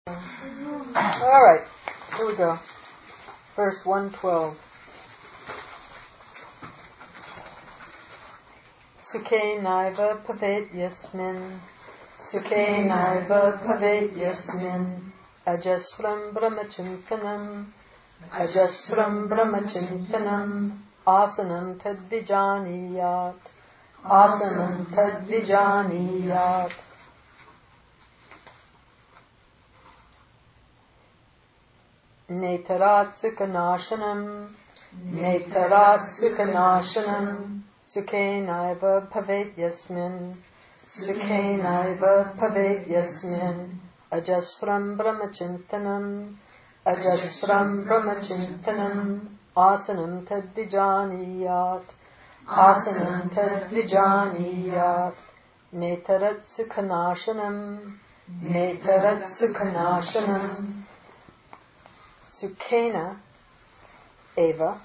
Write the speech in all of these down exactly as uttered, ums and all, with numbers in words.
All right, here we go. Verse one twelve. Sukhe naiva bhavet yasmin, Sukhe naiva bhavet yasmin, Ajasram brahmachintanam, Ajasram brahmachintanam, Asanam tadvijaniyat, Asanam tadvijaniyat. Netarat sukhanashanam, Netarat sukhanashanam, Sukhe naiva bhavet yasmin, Sukhe naiva bhavet yasmin, Ajasram brahmachintanam, Ajasram brahmachintanam, Asanam tadvijaniyat, Asanam tadvijaniyat, Netarat sukhanashanam, Netarat sukhanashanam, Sukhena eva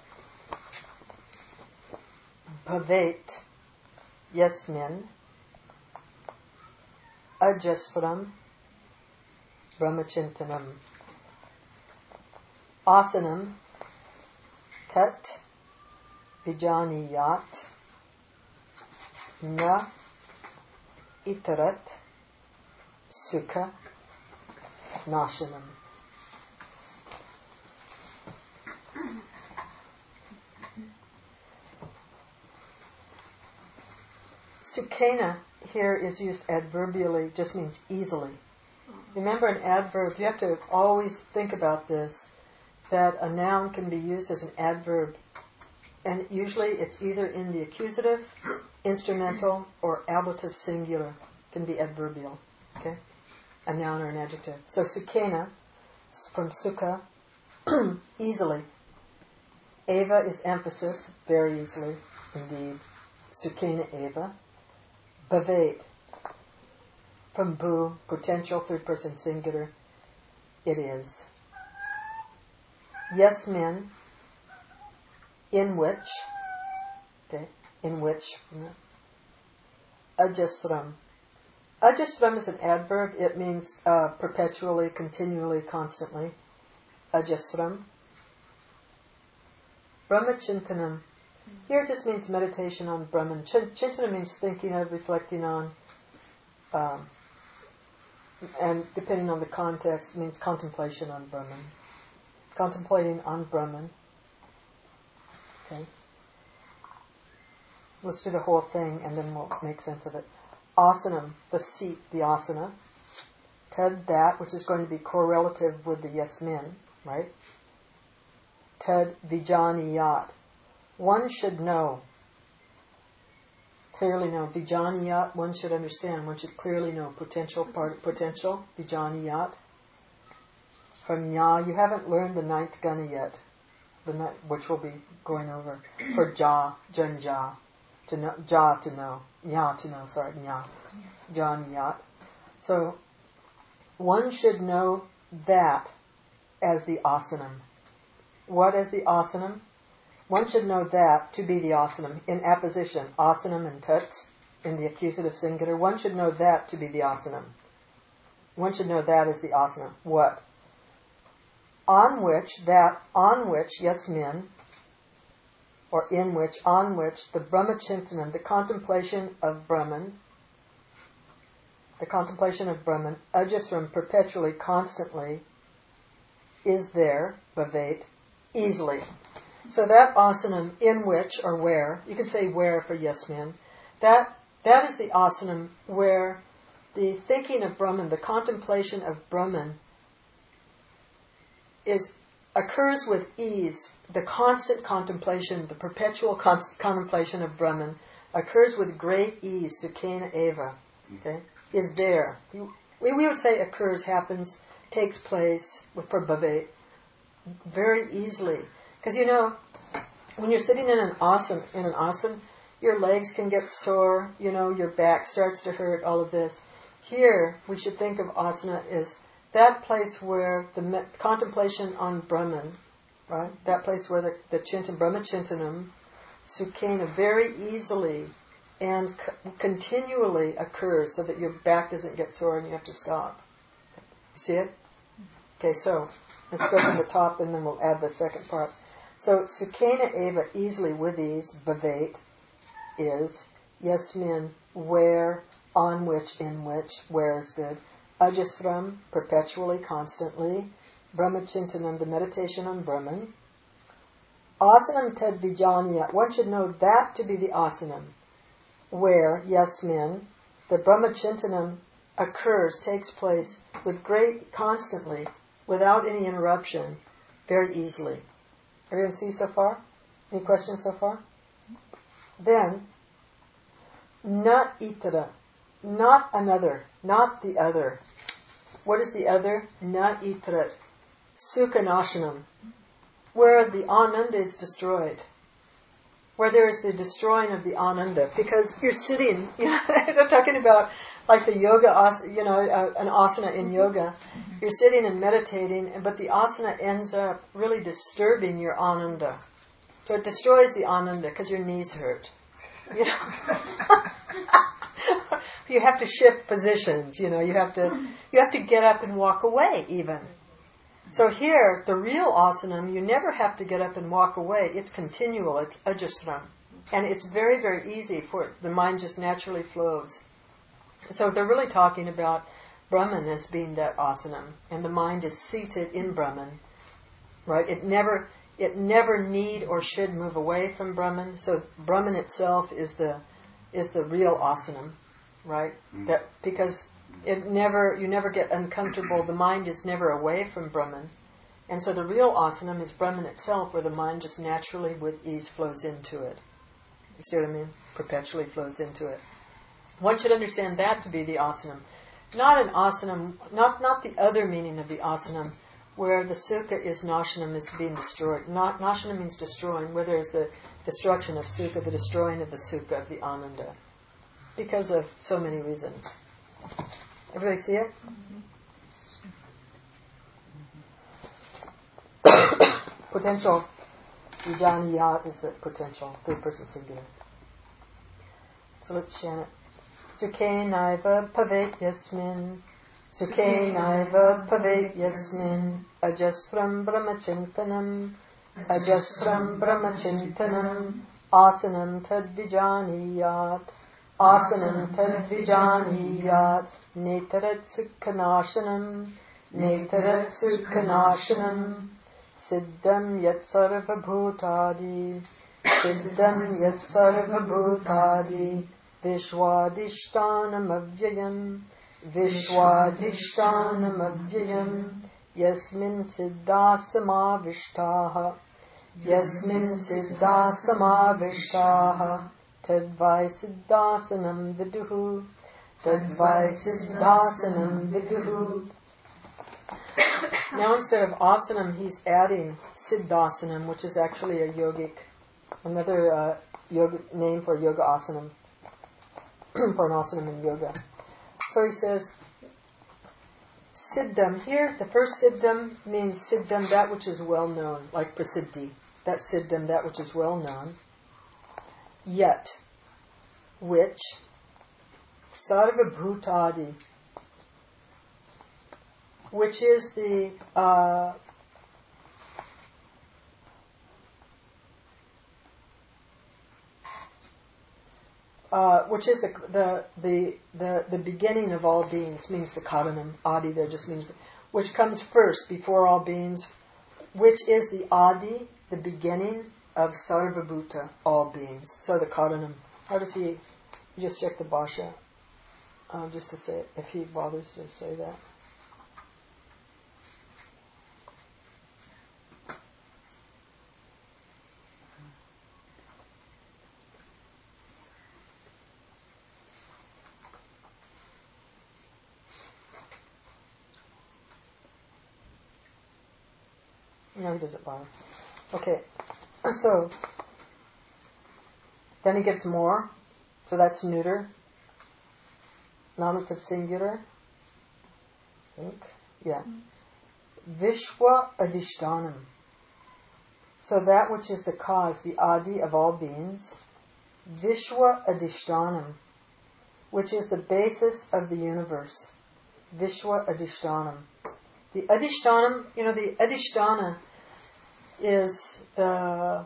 bhavet yasmin ajasram brahmachintanam asanam tat vijaniyat na itarat sukha nashanam. Sukhena here is used adverbially, just means easily. Remember, an adverb, you have to always think about this, that a noun can be used as an adverb, and usually it's either in the accusative, instrumental, or ablative singular. It can be adverbial, okay? A noun or an adjective. So sukhena, from sukha, easily. Eva is emphasis, very easily, indeed. Sukhena eva. Bhavet, from bhu, potential third person singular, it is. Yasmin, in which, okay, in which. Ajasram. Ajasram is an adverb. It means uh, perpetually, continually, constantly. Ajasram. Brahmachintanam. Here it just means meditation on Brahman. Chintana means thinking of, reflecting on, um, and depending on the context, means contemplation on Brahman. Contemplating on Brahman. Okay. Let's do the whole thing and then we'll make sense of it. Asanam, the seat, the asana. Tad, that, which is going to be correlative with the yasmin, right? Tad vijaniyat. One should know, clearly know. Vijaniyat, one should understand, one should clearly know. Potential, part, potential, vijaniyat. From nya, you haven't learned the ninth guna yet, the ni- which we'll be going over. For ja, janja, to know, ja to know, nya to know, sorry, nya, janiyat. So, one should know that as the asanam. What is the asanam? One should know that to be the asanam. In apposition, asanam and tat, in the accusative singular, one should know that to be the asanam. One should know that is the asanam. What? On which, that, on which, yasmin, or in which, on which, the brahmachintanam, the contemplation of Brahman, the contemplation of Brahman, ajasram, perpetually, constantly, is there, bhavet, easily. So that asanam, in which or where, you can say where for yasmin, that that is the asanam where the thinking of Brahman, the contemplation of Brahman, is occurs with ease. The constant contemplation, the perpetual con- contemplation of Brahman occurs with great ease. Sukhena eva, okay, is there. We, we would say occurs, happens, takes place for bhavet very easily. Because, you know, when you're sitting in an asana, in an asana, your legs can get sore, you know, your back starts to hurt, all of this. Here, we should think of asana as that place where the me- contemplation on Brahman, right? That place where the, the chintan, brahmachintanam, sukhena, very easily and c- continually occurs so that your back doesn't get sore and you have to stop. You see it? Okay, so let's go from the top and then we'll add the second part. So, Sukhena eva, easily with ease, bhavet, is, yasmin, where, on which, in which, where is good, ajasram, perpetually, constantly, brahmachintanam, the meditation on Brahman, asanam tad vijanya, one should know that to be the asanam, where, yasmin, the brahmachintanam occurs, takes place with great, constantly, without any interruption, very easily. Everyone see so far? Any questions so far? Then, not itara, not another, not the other. What is the other? Not itarat, sukhanashanam, where the ananda is destroyed, where there is the destroying of the ananda, because you're sitting, you know, they're talking about like the yoga, as- you know, uh, an asana in yoga. You're sitting and meditating, but the asana ends up really disturbing your ananda. So it destroys the ananda because your knees hurt. You know, you have to shift positions. You know, you have to you have to get up and walk away even. So here, the real asanam, you never have to get up and walk away. It's continual. It's ajasram, and it's very very easy for it. The mind just naturally flows. So they're really talking about Brahman as being that asanam, and the mind is seated in Brahman, right? It never, it never need or should move away from Brahman. So Brahman itself is the, is the real asanam, right? Mm. That because it never, you never get uncomfortable. The mind is never away from Brahman, and so the real asanam is Brahman itself, where the mind just naturally, with ease, flows into it. You see what I mean? Perpetually flows into it. One should understand that to be the asanam. Not an asanam, not, not the other meaning of the asanam, where the sukha is nashanam, is being destroyed. Not, nashanam means destroying, where there is the destruction of sukha, the destroying of the sukha, of the ananda. Because of so many reasons. Everybody see it? Mm-hmm. Potential. Vijaniyat is the potential, third person singular. So let's chant it. Sukhenaiva bhavet yasmin, Sukhenaiva bhavet yasmin, ajasram brahmachintanam, ajasram brahmachintanam, asanam tadvijaniyat, asanam tadvijaniyat, netarat sukhanashanam, netarat sukhanashanam, siddham yat sarva bhutadi, siddham yat sarva bhutadi, Vishwadishtanam avyayam, Vishwadishtanam avyayam, Yasmin siddhasama vishtaha, Yasmin siddhasama vishtaha, Tadvai siddhasanam viduhu, Tadvai siddhasanam viduhu. Now instead of asanam, he's adding siddhasanam, which is actually a yogic, another uh, yoga, name for yoga asanam. For an asanam in yoga. So he says, siddham. Here, the first siddham means siddham, that which is well known, like prasiddhi. That siddham, that which is well known. Yet, which, sarva bhutadi, which is the uh, Uh, which is the, the the the the beginning of all beings, means the karanam. Adi there just means the, which comes first before all beings, which is the adi, the beginning of sarvabhuta, all beings. So the karanam. How does he? You just check the bhasha, uh, just to say if he bothers to say that. No, he doesn't bother. Okay, so then he gets more. So that's neuter. Nominative singular. I think. Yeah. Vishwa adishtanam. So that which is the cause, the adi of all beings. Vishwa adishtanam, which is the basis of the universe. Vishwa adishtanam. The Adhishtanam, you know, the Adhishtana is the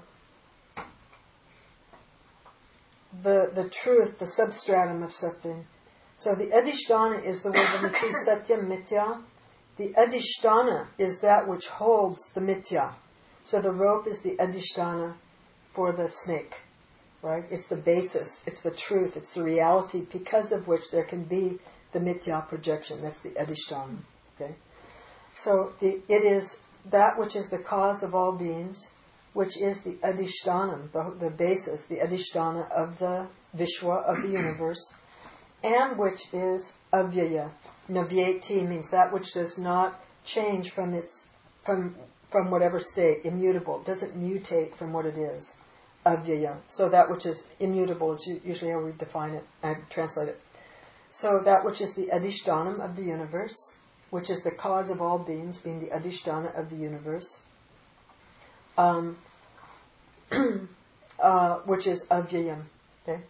the the truth, the substratum of something. So the Adhishtana is the word when we see Satyam Mithya. The Adhishtana is that which holds the Mithya. So the rope is the Adhishtana for the snake, right? It's the basis, it's the truth, it's the reality because of which there can be the Mithya projection. That's the Adhishtana. Okay? So the, it is that which is the cause of all beings, which is the Adhishtanam, the, the basis, the Adhishtana of the Vishwa, of the universe, and which is Avyaya. Navyeti means that which does not change from its from from whatever state, immutable, doesn't mutate from what it is. Avyaya. So that which is immutable is usually how we define it and translate it. So that which is the Adhishtanam of the universe, which is the cause of all beings, being the Adhishtana of the universe, um, uh, which is Avyayam. Okay?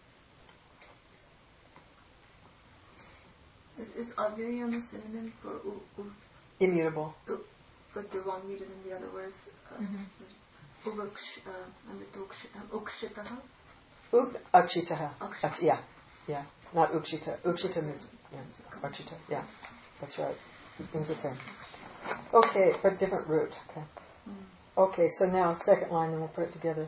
Is, is Avyayam a synonym for u, u, immutable? U, but the one we did in the other words, uh, mm-hmm. Uvaksh, uh, Ukshitaha? Uk Akshitaha. Aksh, yeah, yeah. Not Ukshita. Ukshita means, yeah, Akshita, yeah. That's right. Means the same. Okay, but different root. Okay. Mm. Okay, so now second line, and we'll put it together.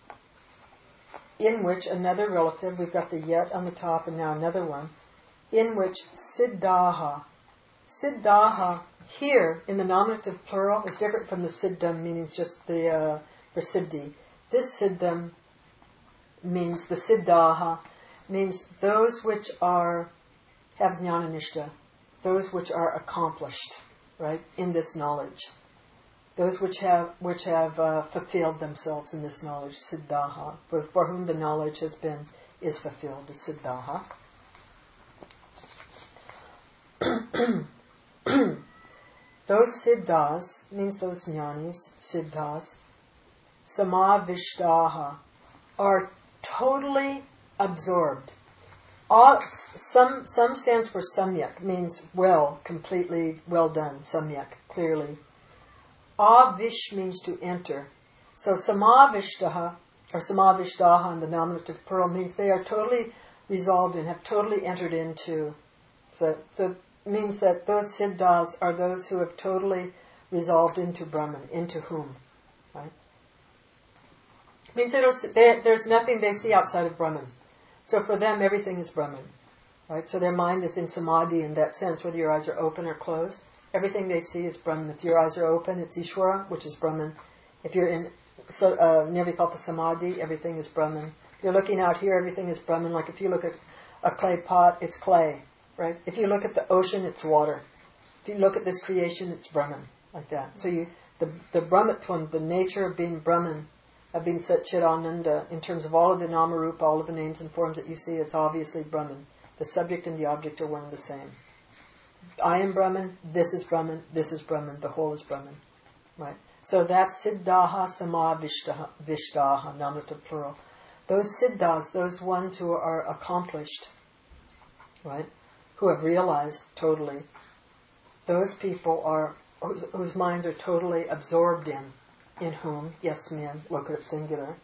In which another relative, we've got the yet on the top and now another one, in which Siddhaha. Siddhaha here in the nominative plural is different from the Siddham, meaning just the uh, Prasiddhi. This Siddham means the Siddhaha, means those which are have Jnana-nishta, those which are accomplished, right, in this knowledge. Those which have which have uh, fulfilled themselves in this knowledge, Siddhaha, for, for whom the knowledge has been, is fulfilled, the Siddhaha. Those Siddhas, means those jnanis, Siddhas, Samavishtaha, are totally absorbed. All, some, some stands for samyak, means well, completely well done, samyak, clearly. Avish means to enter. So samavishtaha, or samavishtaha in the nominative plural, means they are totally resolved and have totally entered into. So, so it means that those siddhas are those who have totally resolved into Brahman, into whom, right? It means they don't, they, there's nothing they see outside of Brahman. So for them, everything is Brahman, right? So their mind is in samadhi in that sense, whether your eyes are open or closed. Everything they see is Brahman. If your eyes are open, it's Ishvara, which is Brahman. If you're in so, uh, Nirvikalpa Samadhi, everything is Brahman. If you're looking out here, everything is Brahman. Like if you look at a clay pot, it's clay, right? If you look at the ocean, it's water. If you look at this creation, it's Brahman, like that. So you, the the Brahmatvam, the nature of being Brahman, of being Satchidananda, in terms of all of the Namarupa, all of the names and forms that you see, it's obviously Brahman. The subject and the object are one and the same. I am Brahman, this is Brahman, this is Brahman, the whole is Brahman. Right? So that's Siddhaha Samavishtaha, nominative plural. Those Siddhas, those ones who are accomplished, right, who have realized totally, those people are, whose, whose minds are totally absorbed in, in whom, yasmin, look at it singular,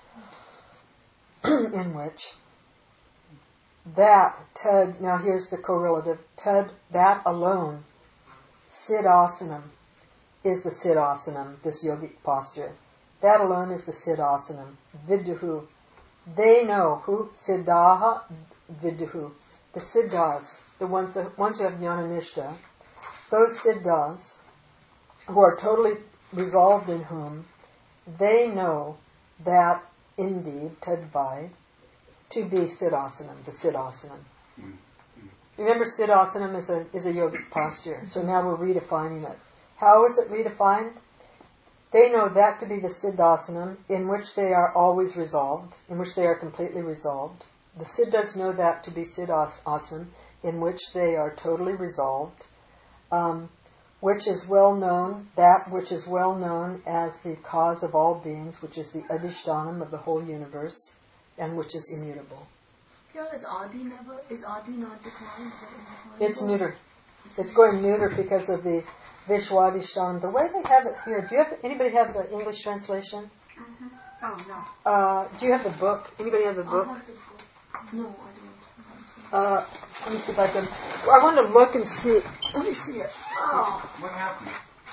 in which, that, tad, now here's the correlative, tad, that alone, siddhasanam, is the siddhasanam, this yogic posture. That alone is the siddhasanam. Viduhu, they know, who? Siddhaha viduhu. The siddhas, the ones, the ones who have jnana-nishta, those siddhas, who are totally resolved in whom, they know that indeed, tadvai, to be siddhasanam, the siddhasanam. Mm-hmm. Remember, siddhasanam is a is a yogic posture. So now we're redefining it. How is it redefined? They know that to be the siddhasanam, in which they are always resolved, in which they are completely resolved. The siddhas know that to be siddhasanam, in which they are totally resolved, um, which is well known, that which is well known as the cause of all beings, which is the adhishtanam of the whole universe, and which is immutable. Yeah, is Adi never, is Adi not declined? It's neuter. It's going neuter because of the Vishwadishtam. The way they have it here, do you have, anybody have the English translation? Mm-hmm. Oh, no. Uh, do you have the book? Anybody have the book? Have the book. No, I don't. Uh, let me see if I can. I want to look and see. Let me see it. Oh. What happened?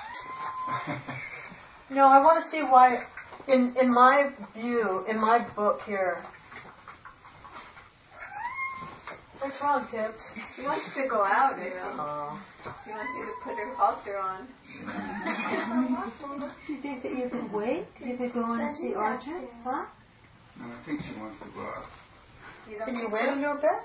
No, I want to see why. In in my view, in my book here. What's wrong, Tips? She wants to go out, you know. Oh. She wants you to put her halter on. You think that you could wait? You could go and see Arjun? Huh? No, I think she wants to go out. You don't Can you think wait so? a little bit?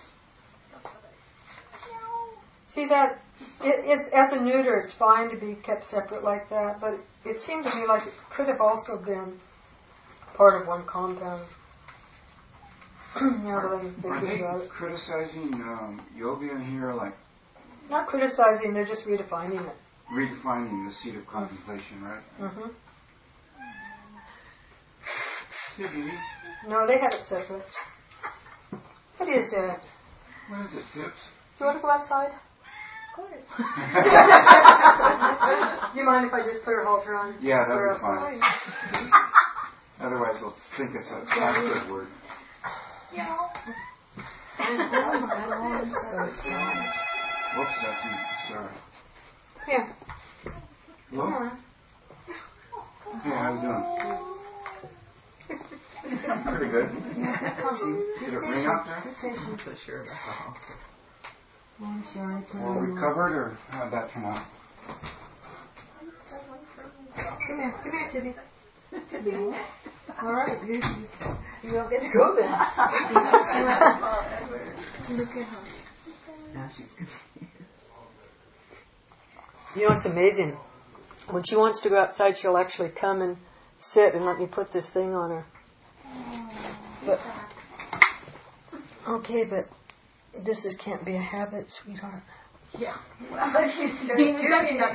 See that, it, it's as a neuter, it's fine to be kept separate like that, but it seemed to me like it could have also been part of one compound. Now that I'm Are thinking they about it. criticizing um, yoga in here, like Not criticizing, they're just redefining it. redefining the seat of contemplation, right? Mm-hmm. Yeah, Dee. No, they have it separate. What is it? What is it, Tips? Do you want to go outside? Of course. Do you mind if I just put her halter on? Yeah, Put her that'd be fine. outside? Otherwise, we'll think it's a Sanskrit word. Whoops, that's me. Sorry. Here. Hello? Come on. Hey, how you doing? Pretty good. Did it ring out there? I'm sorry. Were we covered, or how'd that turn out? Come here. Come here, Tibby. Tibby. All right. You, You don't get to go then. look at her. Now she's confused. You know, it's amazing. When she wants to go outside, she'll actually come and sit and let me put this thing on her. But, okay, but this is can't be a habit, sweetheart. Yeah. Well, she's doing that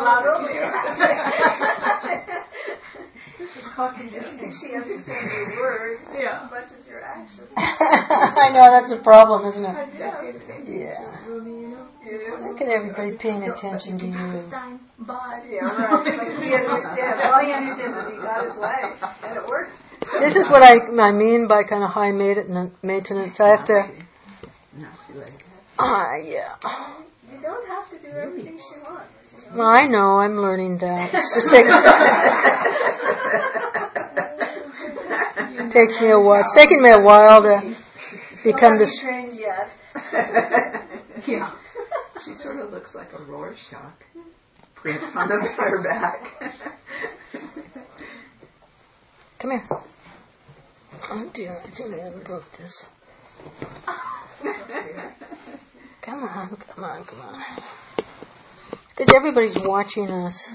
It's called conditioning. She understands your words Yeah. as much as your actions. I know, that's a problem, isn't it? I say the same thing Yeah. to Ruby, you know. Yeah. Look at everybody paying attention to you. Palestine, but yeah, right. But he understands. Well, he understands that he got his way, and it worked. This is what I, I mean by kind of high maintenance. I have to. Ah, yeah. You don't have to do everything she wants. You know? No, I know. I'm learning that. It's just taking. It takes me a while. It's taking me a while to become this. Trained yet? Yeah. She sort of looks like a Rorschach print on the her back. Come here. Oh dear, I think I haven't broke this. Come on, come on, come on. It's because everybody's watching us.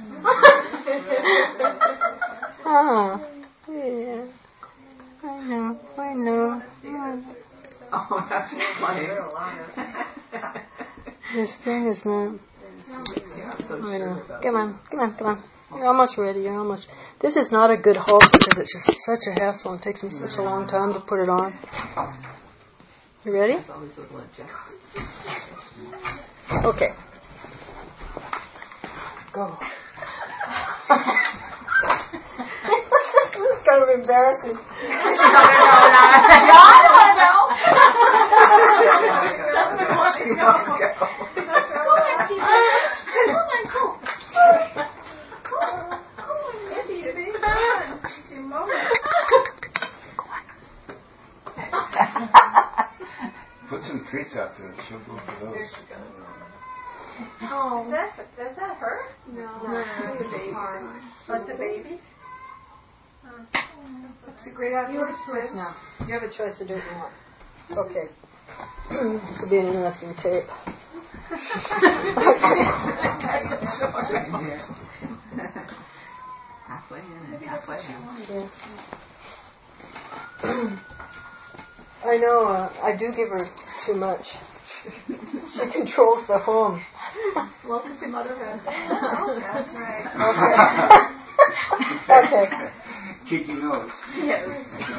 Ah, yeah. I know, I know. Oh, that's funny. This thing is not. Yeah, I'm so I sure know. about Come on, come on, come on. You're almost ready. You're almost. This is not a good halt because it's just such a hassle and it takes me such a long time to put it on. You ready? It's always a little adjusted. Okay. Go. This is kind of embarrassing. I don't know. She wants to go. Put some treats out there. She'll go for those. Oh, is that, is that her? No. No, it's the babies. That's the babies? That's a great idea. You have a choice now. You have a choice to do what you want. Okay. This will be an interesting tape. Halfway in and halfway out. Yeah. I know, uh, I do give her too much. She controls the home. Welcome to motherhood. That's right. Okay. Okay. Kiki knows. Yes.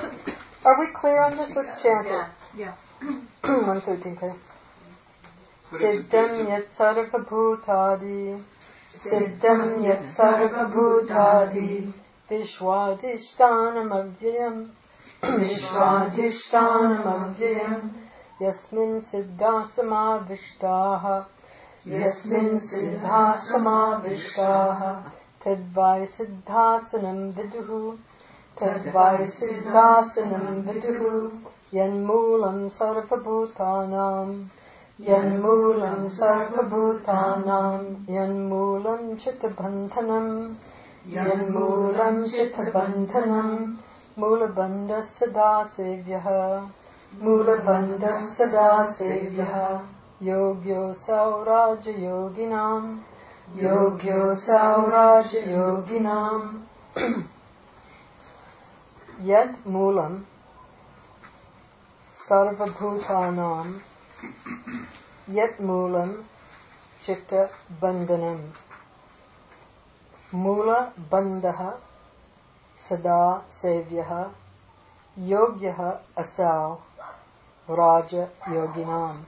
Are we clear on this? Let's chant it. Yeah. one thirteen, okay. Siddham yat sarva bhutadi. Siddham yat sarva bhutadi. Vishwadhishtanam avyayam. Vishwadhishtanam avyayam. Yasmin siddha samavishtaha. Yasmin siddha samavishtaha. Tadvai siddhasanam viduhu. Tadvai siddhasanam viduhu. Yanmulam sarvabhutanam. Yanmulam sarvabhutanam. Yanmulam chitabandhanam. Yanmulam chitabandhanam. Mulabandha sada sevyaha. Mulabandha sada sevyaha. Yogyo sauraja yoginam. Yogyo sauraja yoginam. Yet mulam sarvabhutanam. Yet mulam chitta bandhanam. Mula bandha sada sevyaha. Yogyaha asau raja yoginam.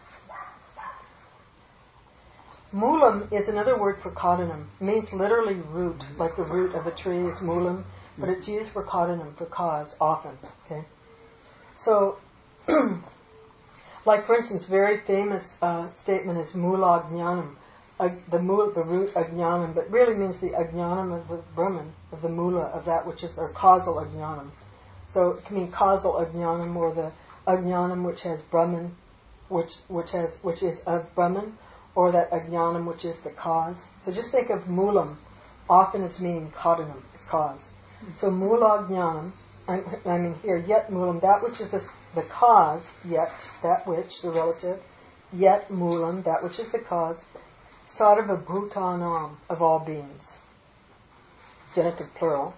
Mulam is another word for caudanum. It means literally root, like the root of a tree is mulam, but it's used for caudanum, for cause, often. Okay, so, like for instance, very famous uh, statement is mula ajnanam, uh, the mula, the root ajnanam, but really means the ajnanam of the Brahman, of the mula, of that which is, or causal ajnanam. So it can mean causal ajnanam, or the ajnanam which has Brahman, which which has which is of Brahman, or that ajnanam which is the cause. So just think of mulam, often as meaning caudanum, is cause. So mula ajnanam, I, I mean here, yet mulam, that which is the, the cause, yet, that which, the relative, yet mulam, that which is the cause, sarva bhutanam, of all beings. Genitive plural.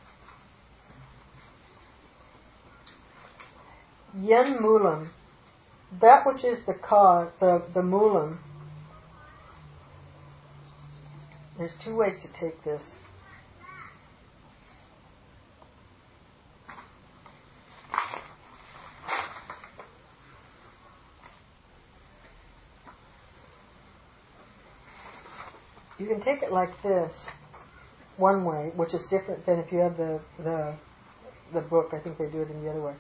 Yen mulam, that which is the cause, the, the mulam. There's two ways to take this. You can take it like this, one way, which is different than if you have the the, the book. I think they do it in the other way.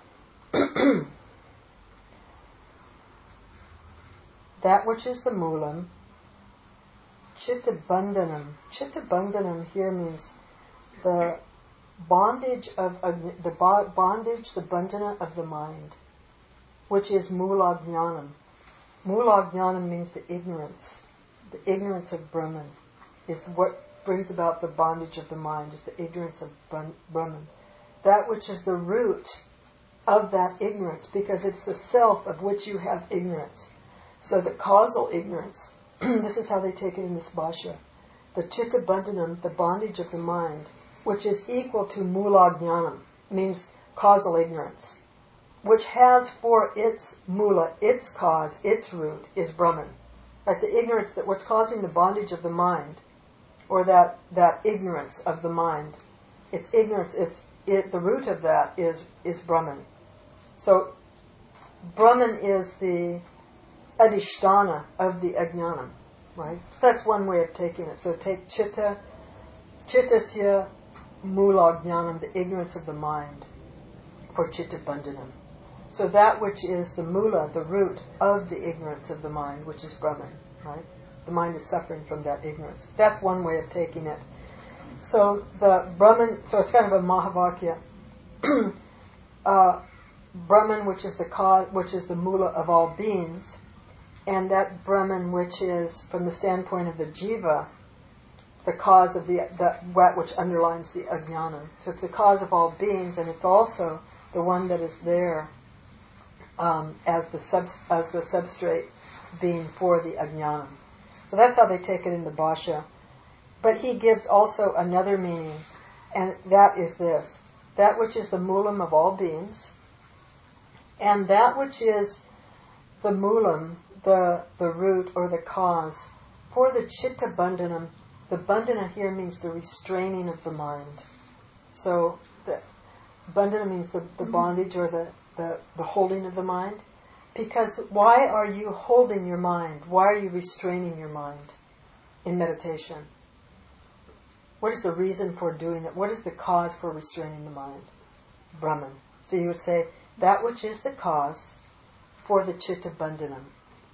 That which is the mulam, chitta bandhanam. Chitta bandhanam here means the bondage of the bondage, the bandhana of the mind, which is mula jnanam. Mula jnanam means the ignorance. The ignorance of Brahman is what brings about the bondage of the mind, is the ignorance of Brahman. That which is the root of that ignorance, because it's the self of which you have ignorance. So the causal ignorance, this is how they take it in this bhashya. The chitta bandhanam, the bondage of the mind, which is equal to mula jnanam, means causal ignorance, which has for its mula, its cause, its root, is Brahman. Like the ignorance, that what's causing the bondage of the mind, or that, that ignorance of the mind, it's ignorance, it's it, the root of that is, is Brahman. So Brahman is the adhisthana of the ajnanam, right? So that's one way of taking it. So take chitta, chittasya mula jnanam, the ignorance of the mind, for chitta bandhanam. So that which is the mula, the root of the ignorance of the mind, which is Brahman, right? The mind is suffering from that ignorance. That's one way of taking it. So the Brahman, so it's kind of a mahavakya. uh, Brahman, which is the cause, which is the mula of all beings, and that Brahman, which is, from the standpoint of the jiva, the cause of the, the that which underlines the ajnana. So it's the cause of all beings, and it's also the one that is there um, as the sub, as the substrate being for the ajnana. So that's how they take it in the bhashya. But he gives also another meaning, and that is this: that which is the mulam of all beings, and that which is the mulam, the the root or the cause for the chitta bandhanam. The bandhana here means the restraining of the mind. So the bandhana means the, the bondage or the, the, the holding of the mind. Because why are you holding your mind? Why are you restraining your mind in meditation? What is the reason for doing it? What is the cause for restraining the mind? Brahman. So you would say, that which is the cause for the chitta bandhanam.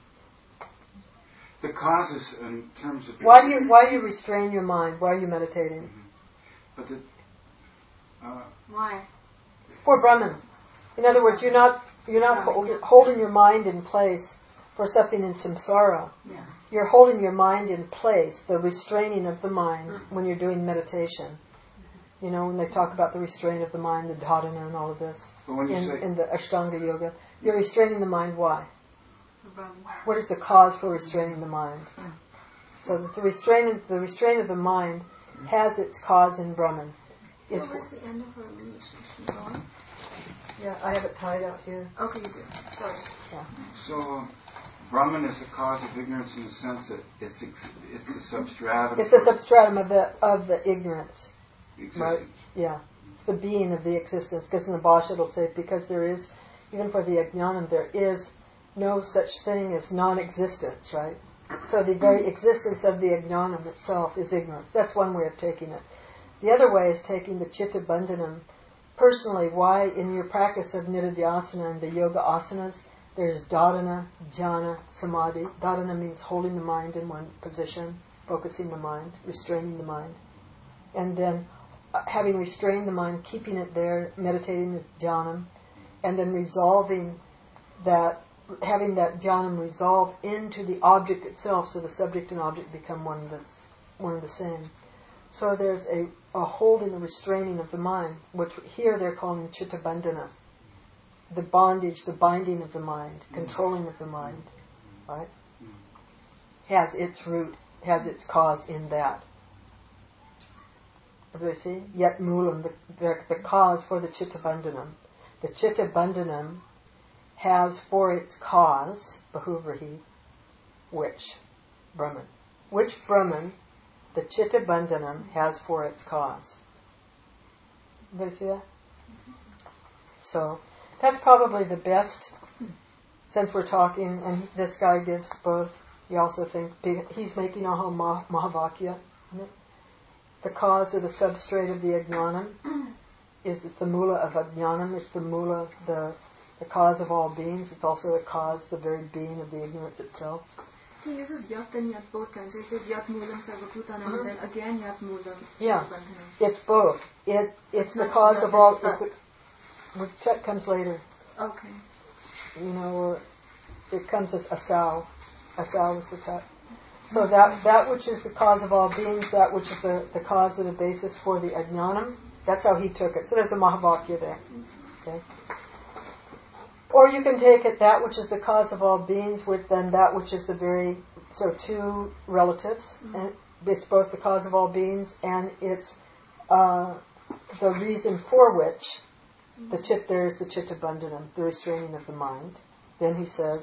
The causes in terms of... Why do you, why do you restrain your mind? Why are you meditating? Mm-hmm. But the... Uh, Why? For Brahman. In other words, you're not you're not hold, holding your mind in place for something in samsara. Yeah. You're holding your mind in place, the restraining of the mind when you're doing meditation. You know, when they talk about the restraint of the mind, the dharana and all of this, but when you in, say... in the Ashtanga Yoga, you're restraining the mind. Why? What is the cause for restraining the mind? So that the restraint, the restraint of the mind has its cause in Brahman. What was the end of her leash? Is she gone? Yeah, I have it tied out here. Okay, you do. Sorry. Yeah. So, uh, Brahman is a cause of ignorance in the sense that it's ex- it's the substratum. It's the substratum of the of the ignorance. Existence. Right? Yeah. It's the being of the existence. Because in the Bhashya it'll say, because there is, even for the ajnanam, there is no such thing as non-existence, right? So the very existence of the ajnanam itself is ignorance. That's one way of taking it. The other way is taking the chitta bandhanam. Personally, why in your practice of nididhyasana and the yoga asanas, there's dharana, jhana, samadhi. Dharana means holding the mind in one position, focusing the mind, restraining the mind. And then uh, having restrained the mind, keeping it there, meditating with jhanam, and then resolving that, having that jhanam resolve into the object itself, so the subject and object become one of the, one of the same. So there's a, a holding, a restraining of the mind, which here they're calling chitta bandhana. The bondage, the binding of the mind, controlling of the mind, right? Has its root, has its cause in that. What do they see? Yet moolam, the, the, the cause for the chitta bandhanam. The chitta bandhanam has for its cause, bahuvrahi, which? Brahman. Which Brahman the chitta bandhanam has for its cause? Everybody see that? So, that's probably the best, since we're talking, and this guy gives both. You also think, he's making a whole mah- Mahavakya. The cause or the substrate of the ajnanam is the mula of ajnanam. It's the mula, the, the cause of all beings. It's also the cause, the very being of the ignorance itself. He uses yat and yat both times. He says yat mulam sarvabhutanam, mm-hmm. and then again yat mulam. Yeah, it's both. It It's the cause of all... It's the, which that comes later. Okay. You know, or it comes as asau. Asau is the tat. So that that which is the cause of all beings, that which is the, the cause or the basis for the ajnanam, that's how he took it. So there's a Mahavakya there. Okay. Or you can take it, that which is the cause of all beings, with then that which is the very, so two relatives, mm-hmm. and it's both the cause of all beings and it's uh, the reason for which mm-hmm. the chit there is the chitta bandhanam, the restraining of the mind. Then he says,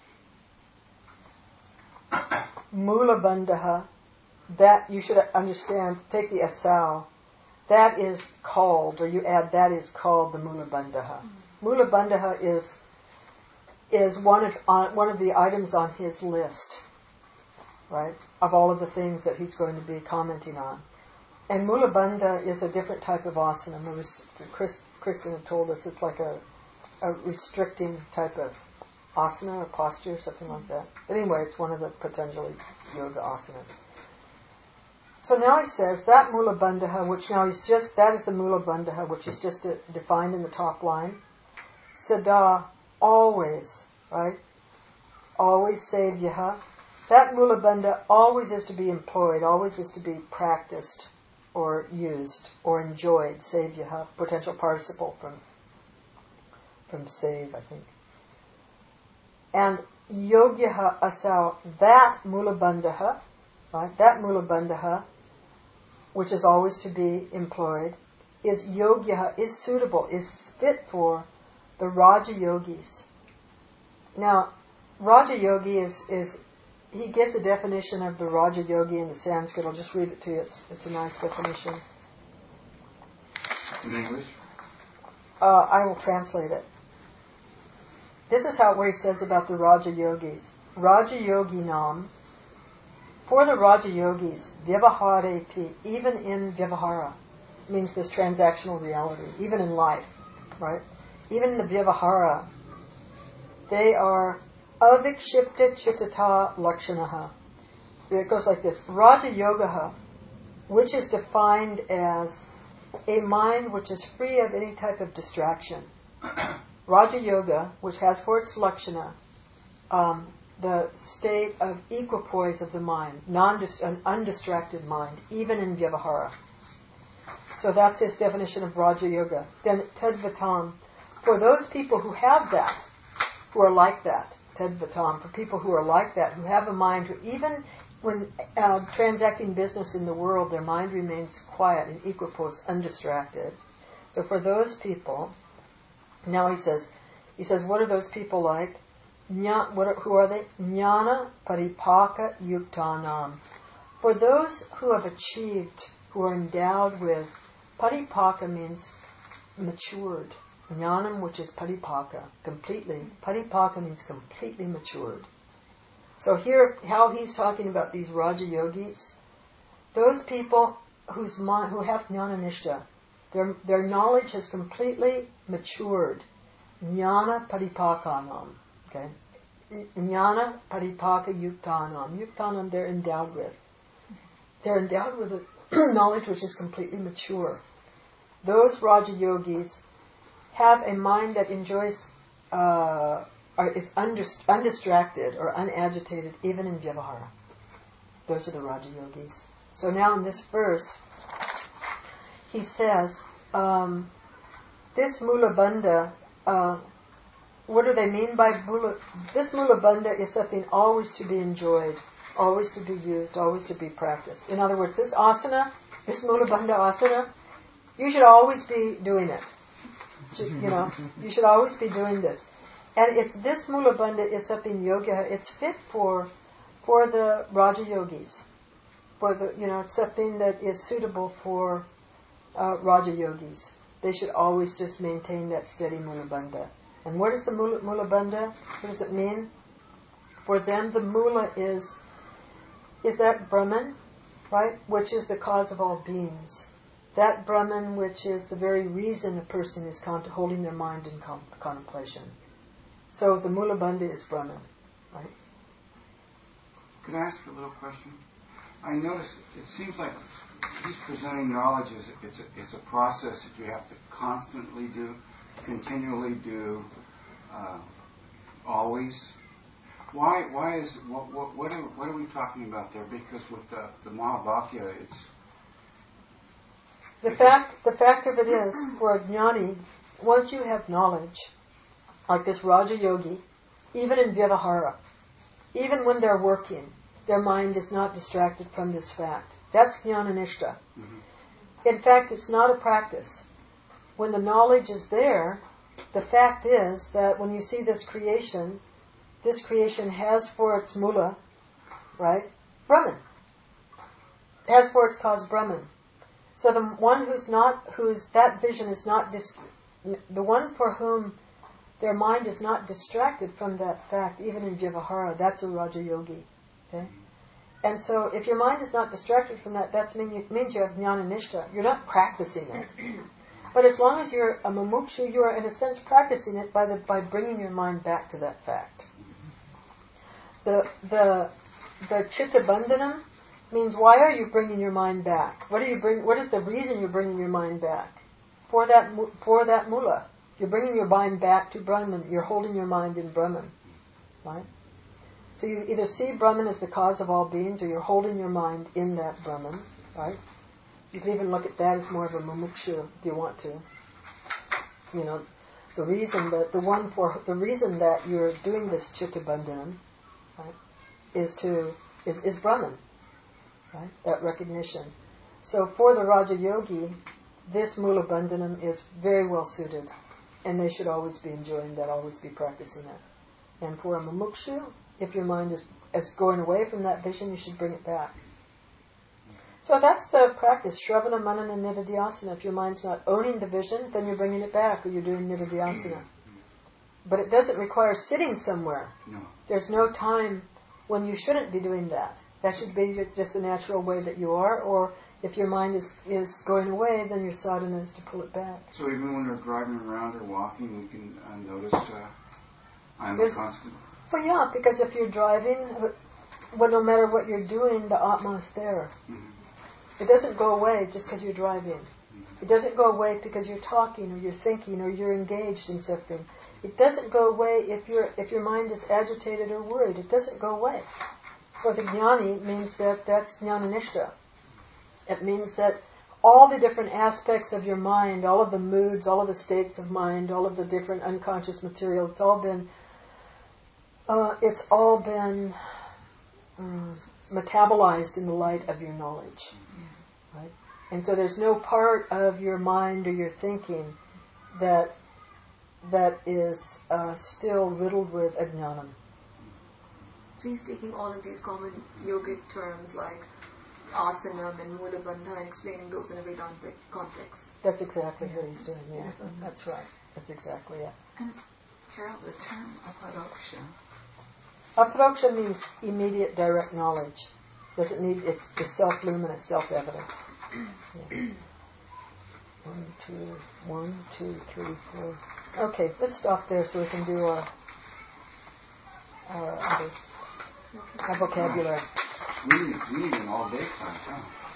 mula bandhaha, that you should understand, take the asau, that is called, or you add, that is called the mula bandhaha. Mm-hmm. Mula bandhaha is is one of uh, one of the items on his list, right, of all of the things that he's going to be commenting on. And mula bandha is a different type of asana. It was, Chris, Kristen had told us it's like a, a restricting type of asana or posture, something like that. But anyway, it's one of the Patanjali yoga asanas. So now he says that mula bandhaha, which now he's just, that is the mula bandhaha, which is just de- defined in the top line. Sada, always, right? Always sevyaha. That mula bandha always is to be employed, always is to be practiced or used or enjoyed. Sevyaha, potential participle from from save, I think. And yogyaha asau, that mula bandhaha, right? That mula bandhaha, which is always to be employed, is yogyaha, is suitable, is fit for the Raja Yogis. Now, Raja Yogi is, is, he gives a definition of the Raja Yogi in the Sanskrit. I'll just read it to you. It's, it's a nice definition. In English? Uh, I will translate it. this is how what he says about the Raja Yogis. Raja Yoginam, for the Raja Yogis, Vyavaharepi, even in Vyavahara, means this transactional reality, even in life, right? Even in the Vyavahara, they are avikshipta chittata lakshanaha. It goes like this. Raja Yogaha, which is defined as a mind which is free of any type of distraction. Raja Yoga, which has for its lakshana um, the state of equipoise of the mind, non an undistracted mind, even in Vyavahara. So that's his definition of Raja Yoga. Then Tadvatam, for those people who have that, who are like that, Tadvatam, for people who are like that, who have a mind who even when uh, transacting business in the world, their mind remains quiet and equipoise, undistracted. So for those people, now he says, he says, what are those people like? Nya, what are, who are they? Jnana paripaka yuktanam. For those who have achieved, who are endowed with, paripaka means matured. Jnanam, which is paripaka, completely. Paripaka means completely matured. So here, how he's talking about these Raja Yogis, those people whose mind, who have Jnana Nishta, their, their knowledge has completely matured. Jnana Paripakanam. Okay? Jnana Paripaka Yuktanam. Yuktanam they're endowed with. They're endowed with a knowledge which is completely mature. Those Raja Yogis have a mind that enjoys uh, or is undist- undistracted or unagitated even in Vyavahara. Those are the Raja Yogis. So now in this verse, he says, um, this Mula Bandha, uh, what do they mean by Mula? This Mula Bandha is something always to be enjoyed, always to be used, always to be practiced. In other words, this asana, this Mula Bandha asana, you should always be doing it. Just, you know, you should always be doing this. And it's this Mula Bandha is something yoga. It's fit for for the Raja Yogis. For the you know, it's something that is suitable for uh, Raja Yogis. They should always just maintain that steady Mula Bandha. And what is the Mula, mula Bandha? What does it mean? For them, the Mula is is that Brahman, right? Which is the cause of all beings. That Brahman, which is the very reason a person is con- holding their mind in com- contemplation. So the Mula Bandha is Brahman, right? Could I ask a little question? I notice it seems like he's presenting knowledge as it's a, it's a process that you have to constantly do, continually do, uh, always. Why? Why is what? What? What are, what are we talking about there? Because with the the Mahavakya, it's the fact. The fact of it is, for a jnani, once you have knowledge, like this Raja Yogi, even in Vyavahara, even when they're working, their mind is not distracted from this fact. That's Jnana Nishta. Mm-hmm. In fact, it's not a practice. When the knowledge is there, the fact is that when you see this creation, this creation has for its mula, right, Brahman. It has for its cause Brahman. So the one who's not, whose that vision is not, dis, the one for whom their mind is not distracted from that fact, even in Vyavahara, that's a Raja Yogi. Okay? And so if your mind is not distracted from that, that mean you, means you have Jnana Nishta. You're not practicing it. But as long as you're a mumukshu, you are in a sense practicing it by the by bringing your mind back to that fact. The the the chitta bandhanam means why are you bringing your mind back? What are you bring? What is the reason you're bringing your mind back? For that for that mula. You're bringing your mind back to Brahman. You're holding your mind in Brahman. Right? So you either see Brahman as the cause of all beings or you're holding your mind in that Brahman. Right? You can even look at that as more of a mumuksha if you want to. You know, the reason that the one for the reason that you're doing this chitta bandhanam, right, is to is, is Brahman. Right? That recognition. So for the Raja Yogi, this Mula Bandhanam is very well suited. And they should always be enjoying that, always be practicing it. And for a mumukshu, if your mind is, is going away from that vision, you should bring it back. So that's the practice, Shravana, Manana, Nididhyasana. If your mind's not owning the vision, then you're bringing it back, or you're doing Nididhyasana. But it doesn't require sitting somewhere. No. There's no time when you shouldn't be doing that. That should be just, just the natural way that you are. Or if your mind is, is going away, then your sadhana is to pull it back. So even when we're driving around or walking, we can uh, notice uh, I'm There's- a constant. Well, yeah, because if you're driving, well, no matter what you're doing, the Atma is there. Mm-hmm. It doesn't go away just because you're driving. It doesn't go away because you're talking or you're thinking or you're engaged in something. It doesn't go away if your if your mind is agitated or worried. It doesn't go away. For the jnani, it means that that's jnananishta. It means that all the different aspects of your mind, all of the moods, all of the states of mind, all of the different unconscious material, it's all been uh, it's all been um, metabolized in the light of your knowledge. Right? And so there's no part of your mind or your thinking that that is uh, still riddled with ajnanam. So he's taking all of these common yogic terms like asanam and mula bandha and explaining those in a Vedantic context. That's exactly what he's doing, yeah. That's right. That's exactly it. And Carol, the term aparoksha. Aparoksha means immediate direct knowledge. Doesn't need, it's, it's self-luminous, self-evident. Yeah. One, two, one, two, three, four. Okay, let's stop there so we can do our, our, other, our vocabulary. We need, we need an all-day class, huh?